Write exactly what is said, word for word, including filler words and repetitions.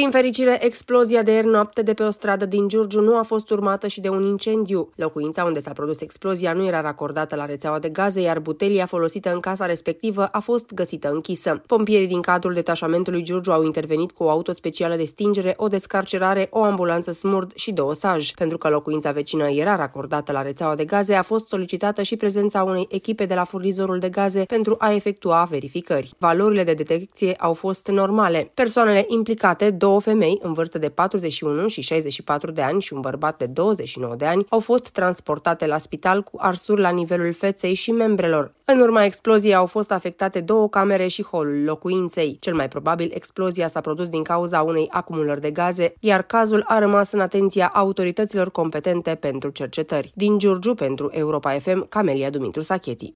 Din fericire, explozia de ieri noapte de pe o stradă din Giurgiu nu a fost urmată și de un incendiu. Locuința unde s-a produs explozia nu era racordată la rețeaua de gaze, iar butelia folosită în casa respectivă a fost găsită închisă. Pompierii din cadrul detașamentului Giurgiu au intervenit cu o auto specială de stingere, o descarcerare, o ambulanță smurd și două saj. Pentru că locuința vecină era racordată la rețeaua de gaze, a fost solicitată și prezența unei echipe de la furnizorul de gaze pentru a efectua verificări. Valorile de detecție au fost normale. Persoanele implicate, două femei în vârstă de patruzeci și unu și șaizeci și patru de ani și un bărbat de douăzeci și nouă de ani, au fost transportate la spital cu arsuri la nivelul feței și membrelor. În urma exploziei au fost afectate două camere și holul locuinței. Cel mai probabil, explozia s-a produs din cauza unei acumulări de gaze, iar cazul a rămas în atenția autorităților competente pentru cercetări. Din Giurgiu, pentru Europa F M, Camelia Dumitru Sacheti.